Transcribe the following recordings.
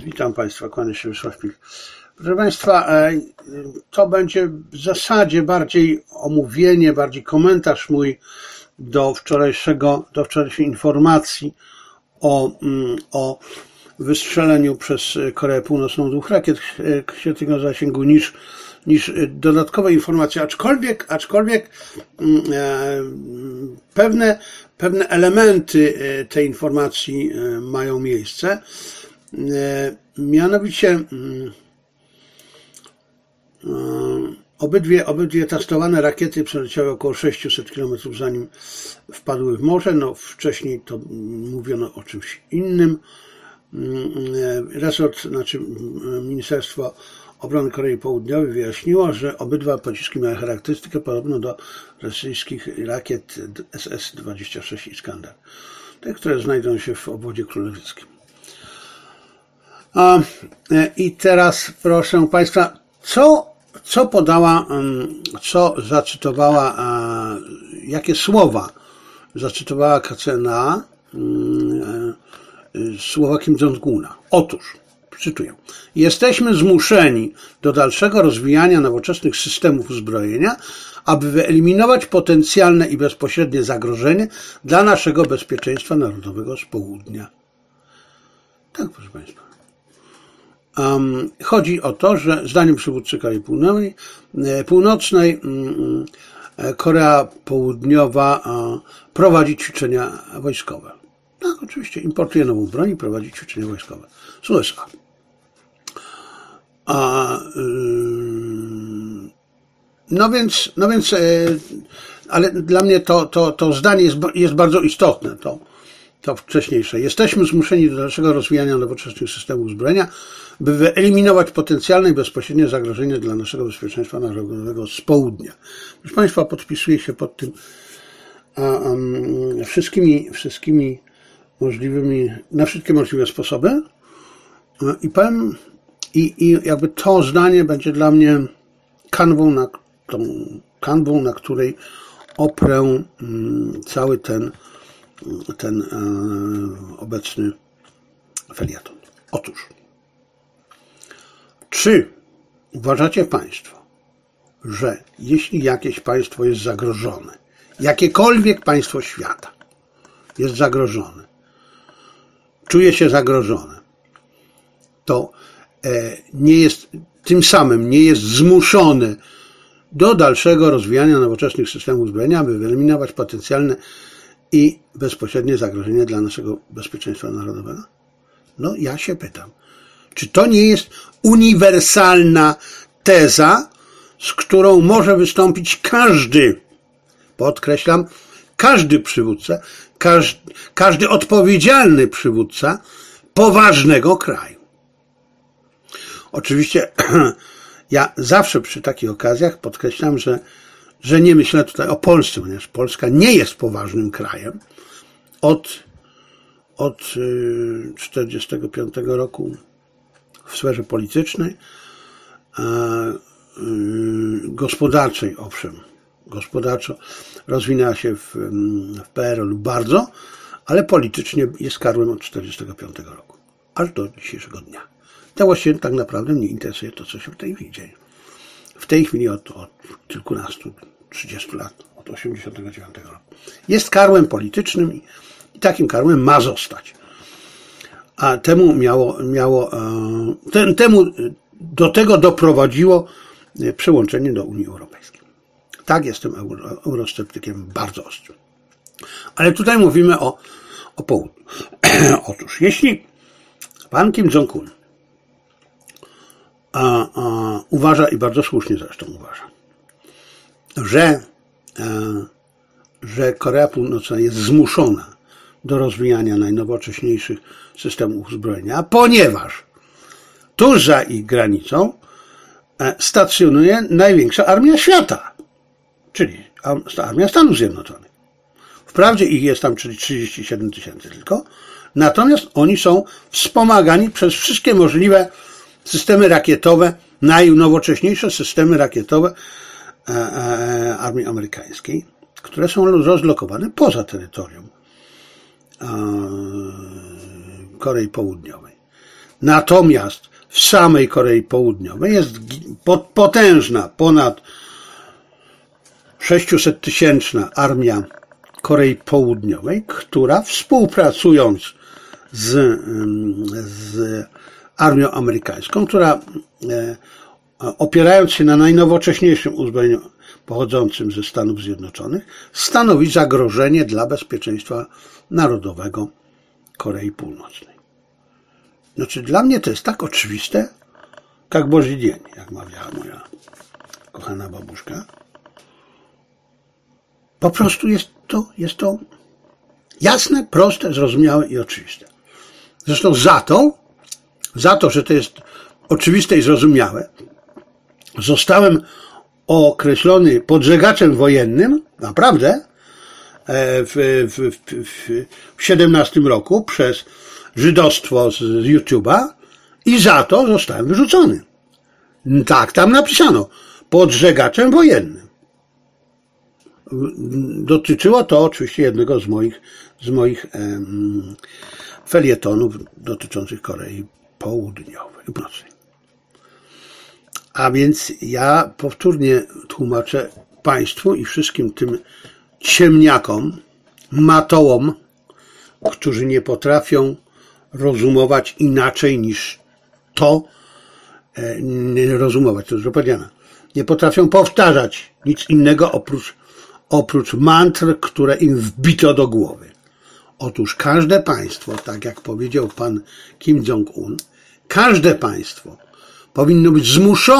Witam Państwa, kłaniam się Wiesław Pich. Proszę Państwa, to będzie w zasadzie bardziej omówienie, bardziej komentarz mój do wczorajszej informacji o wystrzeleniu przez Koreę Północną 2 rakiet średniego zasięgu niż dodatkowe informacje, aczkolwiek pewne elementy tej informacji mają miejsce. Mianowicie obydwie testowane rakiety przeleciały około 600 km, zanim wpadły w morze. No, wcześniej to mówiono o czymś innym. Ministerstwo Obrony Korei Południowej wyjaśniło, że obydwa pociski mają charakterystykę podobną do rosyjskich rakiet SS-26 Iskander, te, które znajdują się w obwodzie królewskim. I teraz proszę Państwa, co zacytowała, jakie słowa zacytowała KCNA, słowa Kim Jong-una. Otóż, cytuję: jesteśmy zmuszeni do dalszego rozwijania nowoczesnych systemów uzbrojenia, aby wyeliminować potencjalne i bezpośrednie zagrożenie dla naszego bezpieczeństwa narodowego z południa. Tak, proszę Państwa. Chodzi o to, że zdaniem przywódcy Korei Północnej Korea Południowa prowadzi ćwiczenia wojskowe. Tak, oczywiście, importuje nową broń i prowadzi ćwiczenia wojskowe z USA. Ale dla mnie to zdanie jest bardzo istotne, to wcześniejsze. Jesteśmy zmuszeni do dalszego rozwijania nowoczesnych systemów uzbrojenia, by wyeliminować potencjalne i bezpośrednie zagrożenie dla naszego bezpieczeństwa narodowego z południa. Proszę Państwa, podpisuję się pod tym wszystkimi możliwymi, na wszystkie możliwe sposoby i powiem, i jakby to zdanie będzie dla mnie kanwą, na której oprę cały ten obecny felieton. Otóż, czy uważacie Państwo, że jeśli jakieś państwo jest zagrożone, jakiekolwiek państwo świata jest zagrożone, czuje się zagrożone, to tym samym nie jest zmuszony do dalszego rozwijania nowoczesnych systemów uzbrojenia, aby wyeliminować potencjalne i bezpośrednie zagrożenie dla naszego bezpieczeństwa narodowego? No, ja się pytam, czy to nie jest uniwersalna teza, z którą może wystąpić każdy, podkreślam, każdy przywódca, każdy odpowiedzialny przywódca poważnego kraju? Oczywiście ja zawsze przy takich okazjach podkreślam, że nie myślę tutaj o Polsce, ponieważ Polska nie jest poważnym krajem. Od 1945 roku w sferze politycznej, gospodarczej, owszem, gospodarczo rozwinęła się w PRL-u bardzo, ale politycznie jest karłem od 1945 roku, aż do dzisiejszego dnia. To właściwie tak naprawdę mnie interesuje to, co się w tej chwili dzieje. W tej chwili od kilkunastu, 30 lat, od 1989 roku. Jest karłem politycznym i takim karłem ma zostać. A do tego doprowadziło przyłączenie do Unii Europejskiej. Tak, jestem eurosceptykiem bardzo ostrym. Ale tutaj mówimy o południu. Otóż, jeśli pan Kim Jong-un uważa, i bardzo słusznie zresztą uważa, że Korea Północna jest zmuszona do rozwijania najnowocześniejszych systemów uzbrojenia, ponieważ tuż za ich granicą stacjonuje największa armia świata, czyli armia Stanów Zjednoczonych. Wprawdzie ich jest tam 37 000 tylko, natomiast oni są wspomagani przez wszystkie możliwe systemy rakietowe, najnowocześniejsze systemy rakietowe armii amerykańskiej, które są rozlokowane poza terytorium Korei Południowej. Natomiast w samej Korei Południowej jest potężna, ponad 600-tysięczna armia Korei Południowej, która współpracując z armią amerykańską, która opierając się na najnowocześniejszym uzbrojeniu pochodzącym ze Stanów Zjednoczonych, stanowi zagrożenie dla bezpieczeństwa narodowego Korei Północnej. Znaczy, dla mnie to jest tak oczywiste, jak Boży dzień, jak mawiała moja kochana babuszka. Po prostu jest to jasne, proste, zrozumiałe i oczywiste. Zresztą za to, że to jest oczywiste i zrozumiałe, zostałem określony podżegaczem wojennym, naprawdę, w 17 roku przez żydostwo z YouTube'a i za to zostałem wyrzucony. Tak tam napisano. Podżegaczem wojennym. Dotyczyło to oczywiście jednego z moich felietonów dotyczących Korei Południowej. A więc ja powtórnie tłumaczę Państwu i wszystkim tym ciemniakom, matołom, którzy nie potrafią rozumować inaczej niż to, nie rozumować, to już powiedziane, nie potrafią powtarzać nic innego oprócz mantr, które im wbito do głowy. Otóż każde państwo, tak jak powiedział pan Kim Jong-un, każde państwo powinno być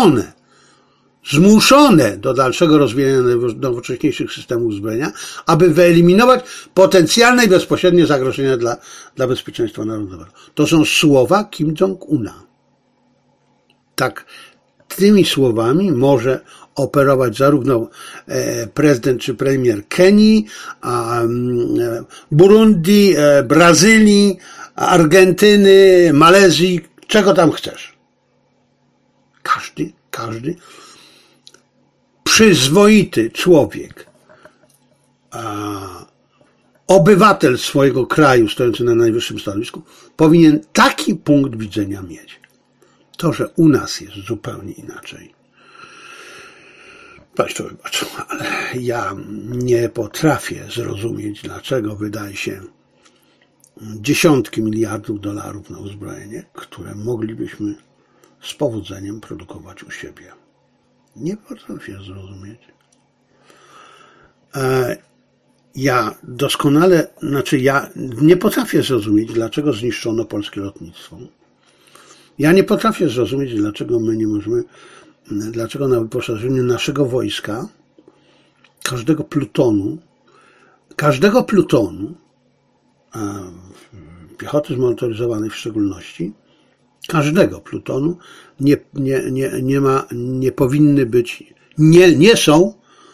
zmuszone do dalszego rozwijania nowocześniejszych systemów uzbrojenia, aby wyeliminować potencjalne i bezpośrednie zagrożenia dla bezpieczeństwa narodowego. To są słowa Kim Jong-una. Tak, tymi słowami może operować zarówno prezydent czy premier Kenii, Burundi, Brazylii, Argentyny, Malezji, czego tam chcesz. Każdy przyzwoity człowiek, obywatel swojego kraju stojący na najwyższym stanowisku powinien taki punkt widzenia mieć. To, że u nas jest zupełnie inaczej. Państwo wybaczą, ale ja nie potrafię zrozumieć, dlaczego wydaje się dziesiątki miliardów dolarów na uzbrojenie, które moglibyśmy z powodzeniem produkować u siebie. Nie potrafię zrozumieć. Ja nie potrafię zrozumieć, dlaczego zniszczono polskie lotnictwo. Ja nie potrafię zrozumieć, dlaczego my nie możemy, dlaczego na wyposażeniu naszego wojska, każdego plutonu, piechoty zmotoryzowanej w szczególności, każdego plutonu nie powinny być, nie są,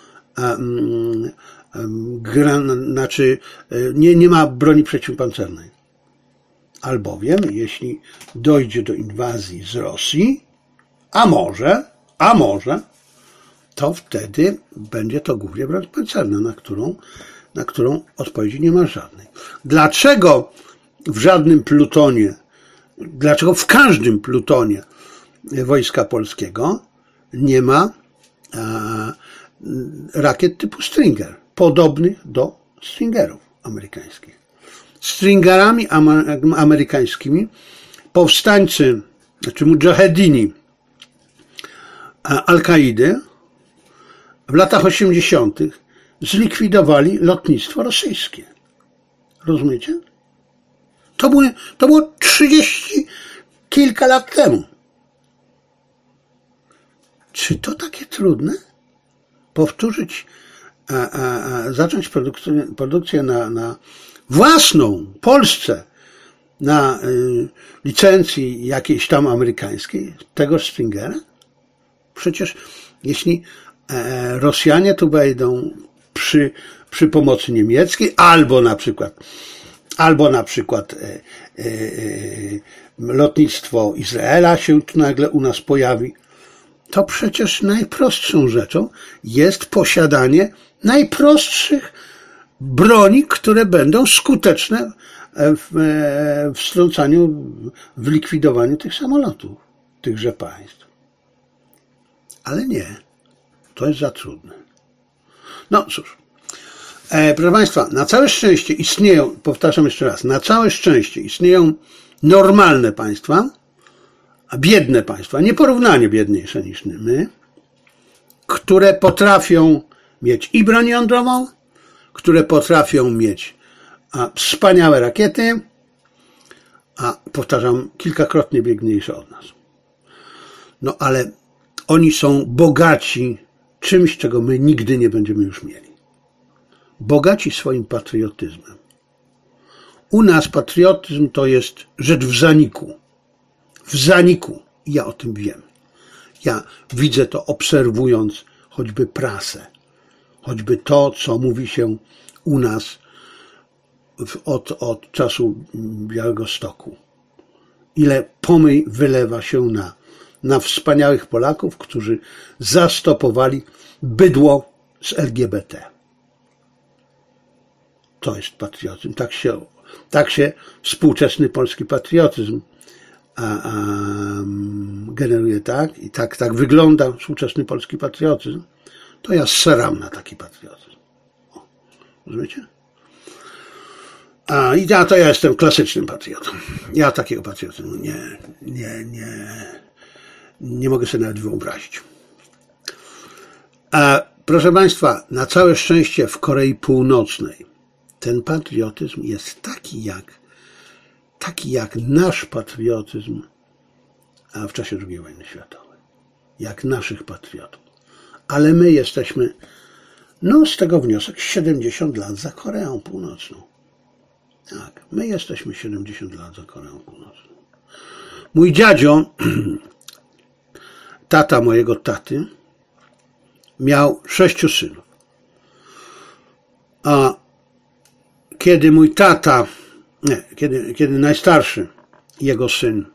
nie ma broni przeciwpancernej. Albowiem, jeśli dojdzie do inwazji z Rosji, a może, to wtedy będzie to głównie broń pancerna, na którą odpowiedzi nie ma żadnej. Dlaczego w każdym plutonie Wojska Polskiego nie ma rakiet typu Stinger, podobnych do Stingerów amerykańskich? Stringerami amerykańskimi powstańcy, znaczy mudżahedini Al-Kaidy w latach 80. zlikwidowali lotnictwo rosyjskie. Rozumiecie? To było 30 kilka lat temu. Czy to takie trudne? Powtórzyć, zacząć produkcję na własną, Polsce, na licencji jakiejś tam amerykańskiej, tegoż Stingera? Przecież jeśli Rosjanie tu wejdą przy pomocy niemieckiej, albo na przykład lotnictwo Izraela się tu nagle u nas pojawi, to przecież najprostszą rzeczą jest posiadanie najprostszych broni, które będą skuteczne w strącaniu, w likwidowaniu tych samolotów, tychże państw. Ale nie, to jest za trudne. No cóż, proszę Państwa, na całe szczęście istnieją, powtarzam jeszcze raz, na całe szczęście istnieją normalne państwa, a biedne państwa, nieporównanie biedniejsze niż my, które potrafią mieć i broń jądrową, które potrafią mieć wspaniałe rakiety, a powtarzam, kilkakrotnie biedniejsze od nas. No ale oni są bogaci czymś, czego my nigdy nie będziemy już mieli. Bogaci swoim patriotyzmem. U nas patriotyzm to jest rzecz w zaniku. W zaniku. Ja o tym wiem. Ja widzę to, obserwując choćby prasę. Choćby to, co mówi się u nas od czasu Białegostoku. Ile pomyj wylewa się na wspaniałych Polaków, którzy zastopowali bydło z LGBT. To jest patriotyzm. Tak się współczesny polski patriotyzm generuje, tak? I tak wygląda współczesny polski patriotyzm. To ja seram na taki patriotyzm. Rozumiecie? To ja jestem klasycznym patriotą. Ja takiego patriotyzmu nie mogę sobie nawet wyobrazić. Proszę Państwa, na całe szczęście w Korei Północnej ten patriotyzm jest taki jak nasz patriotyzm w czasie II wojny światowej. Jak naszych patriotów. Ale my jesteśmy, z tego wniosek, 70 lat za Koreą Północną. Tak, my jesteśmy 70 lat za Koreą Północną. Mój dziadzio, tata mojego taty, miał 6 synów. A kiedy mój tata, kiedy najstarszy jego syn,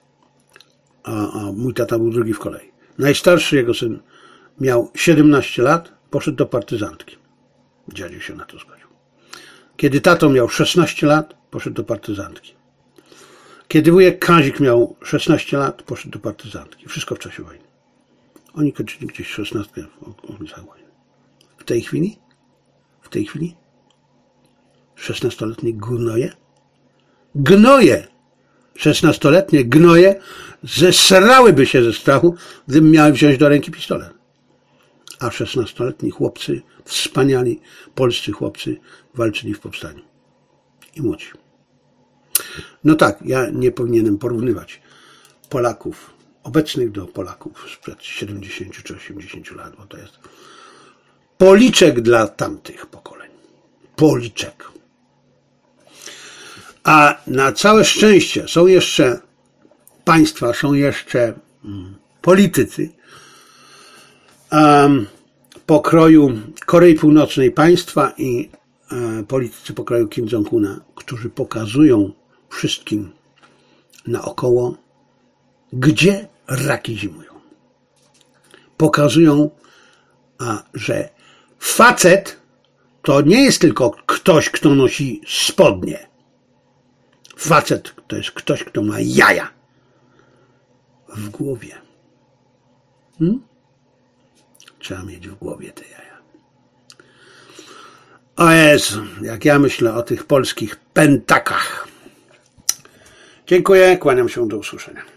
a mój tata był drugi w kolei, najstarszy jego syn miał 17 lat, poszedł do partyzantki. Dziadziu się na to zgodził. Kiedy tato miał 16 lat, poszedł do partyzantki. Kiedy wujek Kazik miał 16 lat, poszedł do partyzantki. Wszystko w czasie wojny. Oni kończyli gdzieś 16 okolicach wojny. W tej chwili 16-letnie gnoje, 16-letnie gnoje zesrałyby się ze strachu, gdybym miały wziąć do ręki pistolet. A 16-letni chłopcy, wspaniali polscy chłopcy, walczyli w powstaniu. I młodzi. No tak, ja nie powinienem porównywać Polaków obecnych do Polaków sprzed 70 czy 80 lat, bo to jest policzek dla tamtych pokoleń. Policzek. A na całe szczęście są jeszcze państwa, są jeszcze politycy pokroju Korei Północnej państwa i politycy pokroju Kim Jong-una, którzy pokazują wszystkim naokoło, gdzie raki zimują. Pokazują, że facet to nie jest tylko ktoś, kto nosi spodnie. Facet to jest ktoś, kto ma jaja w głowie. Trzeba mieć w głowie te jaja. O Jezu, jak ja myślę o tych polskich pętakach. Dziękuję, kłaniam się, do usłyszenia.